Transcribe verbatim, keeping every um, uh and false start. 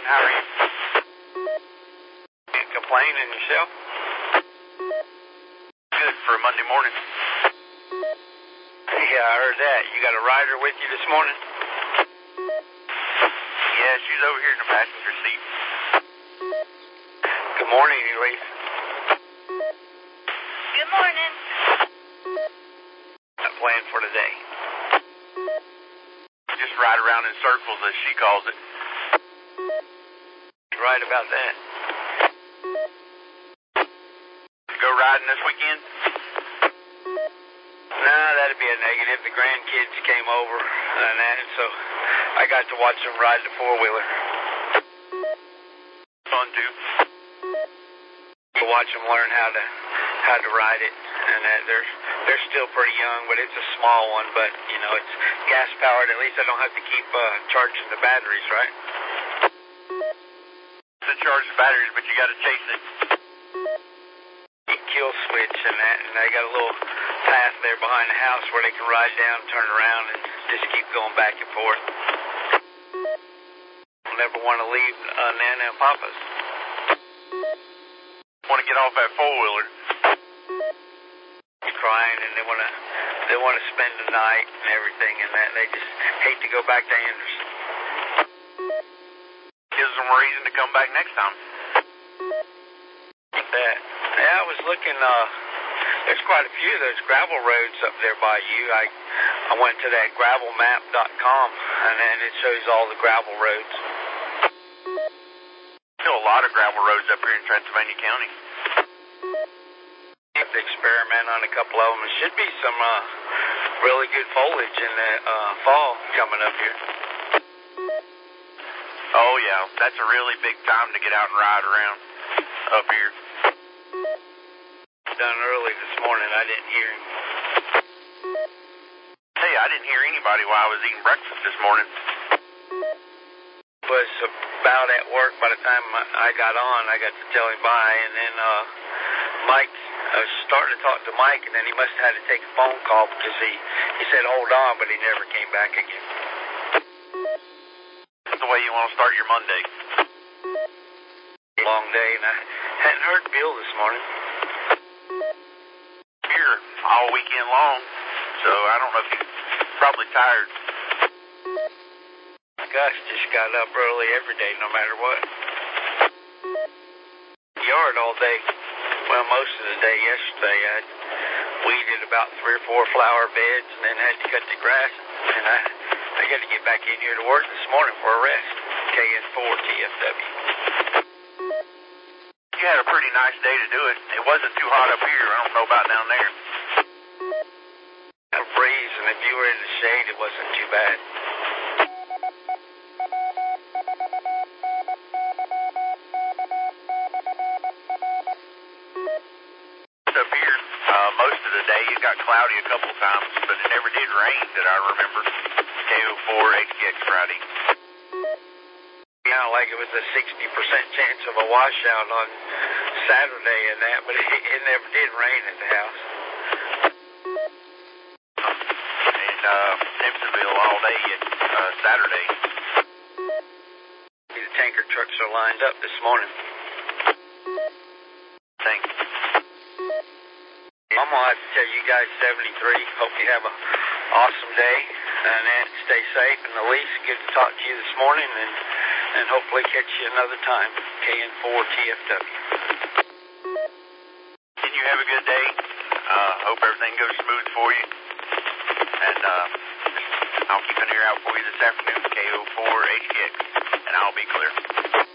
How are you? Can't complain, and yourself? Good for a Monday morning. Yeah, I heard that. You got a rider with you this morning? Yeah, she's over here in the passenger seat. Good morning, Elise. Good morning. What I'm playing for today. Just ride around in circles, as she calls it. You're right about that. Go riding this weekend? Nah, that'd be a negative. The grandkids came over and that, so I got to watch them ride the four-wheeler. Fun too. To watch them learn how to how to ride it, and that they're they're still pretty young, but it's a small one. But you know, it's gas powered. At least I don't have to keep uh, charging the batteries, right? To charge the batteries, but you got to chase it. Kill switch and that, and they got a little path there behind the house where they can ride down, turn around, and just keep going back and forth. I'll never want to leave uh, Nana and Papa's. Want to get off that four-wheeler. Crying, and they want to they want to spend the night and everything, and that they just hate to go back to Anderson. Gives them a reason to come back next time. That. Yeah, I was looking, uh, there's quite a few of those gravel roads up there by you. I I went to that gravel map dot com, and then it shows all the gravel roads. Still a lot of gravel roads up here in Transylvania County. Have to experiment on a couple of them. There should be some uh, really good foliage in the uh, fall coming up here. Oh, yeah, that's a really big time to get out and ride around up here. Done early this morning. I didn't hear him. Hey, I didn't hear anybody while I was eating breakfast this morning. Was about at work by the time I got on. I got to tell him bye, and then uh, Mike, I was starting to talk to Mike, and then he must have had to take a phone call because he, he said hold on, but he never came back again. That's the way you want to start your Monday. Long day, and I hadn't heard Bill this morning. Here all weekend long, so I don't know if he's probably tired. Gus just got up early every day, no matter what. Yard all day. Well, most of the day yesterday, I weeded about three or four flower beds, and then had to cut the grass. And I, I got to get back in here to work this morning for a rest. K N four T F W. You had a pretty nice day to do it. It wasn't too hot up here. I don't know about down there. A breeze, and if you were in the shade, it wasn't too bad. Up here, uh, most of the day it got cloudy a couple times, but it never did rain that I remember. K O four H G X Friday. Kind of like it was a sixty percent chance of a washout on Saturday and that, but it, it never did rain at the house. In uh, Simpsonville all day at uh, Saturday. The tanker trucks are lined up this morning. Thanks. I'm going to have to tell you guys seventy-three. Hope you have an awesome day and then stay safe. And Elise, good to talk to you this morning, and, and hopefully catch you another time. K N four T F W. Can you have a good day? Uh, hope everything goes smooth for you. And uh, I'll keep an ear out for you this afternoon, K O four H G X, and I'll be clear.